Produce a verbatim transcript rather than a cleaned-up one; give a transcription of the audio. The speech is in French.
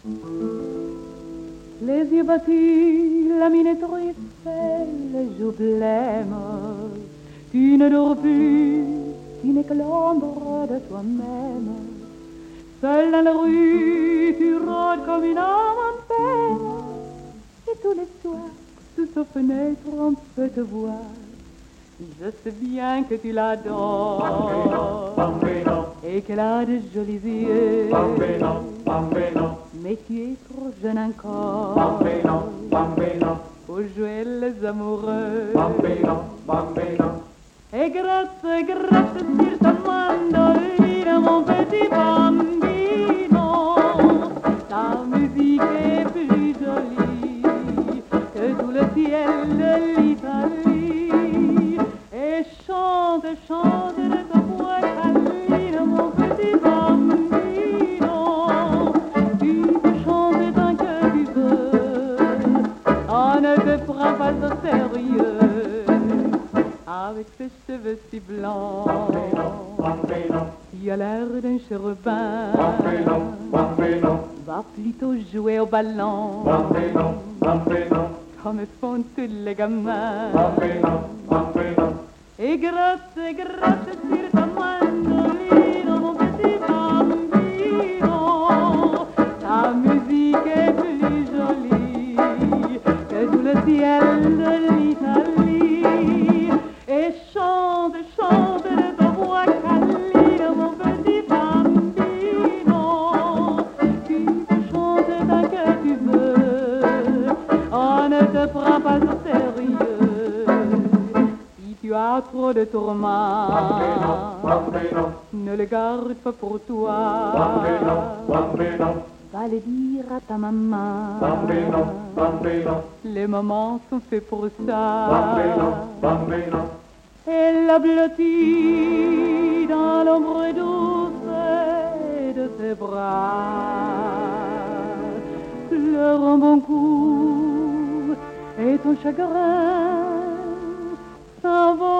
Les yeux battus, la mine triste, les joues blêmes. Tu ne dors plus, tu n'es que l'ombre de toi-même. Seul dans la rue, tu rôdes comme une âme en peine. Et tous les soirs, sous sa fenêtre, on peut te voir. Je sais bien que tu l'adores et qu'elle a de jolis yeux. Mais tu es trop jeune encore pour jouer les amoureux. Et grâce, grâce sur ta mandoline, mon petit bambino, ta musique est plus jolie que tout le ciel de l'Italie. Et chante, chante de ta voix câline, mon petit bambino. Tu peux chanter tant que tu veux, on ne te prend pas au sérieux. Avec ses cheveux si blancs, tu as l'air d'un chérubin. Va plutôt jouer au ballon, comme font tous les gamins. Et grâce, grâce sur ta mandoline, mon petit bambino, ta musique est plus jolie que tout le ciel de l'Italie. Et chante, chante de ta voix câline, mon petit bambino. Tu peux chanter tant que tu veux, on ne te prend pas au sérieux. Si tu as trop de tourments, ne le garde pas pour toi. Va le dire à ta maman. Les mamans sont faits pour ça. Elle l'a blotti dans l'ombre douce de ses bras. Pleure un bon coup et ton chagrin s'envole.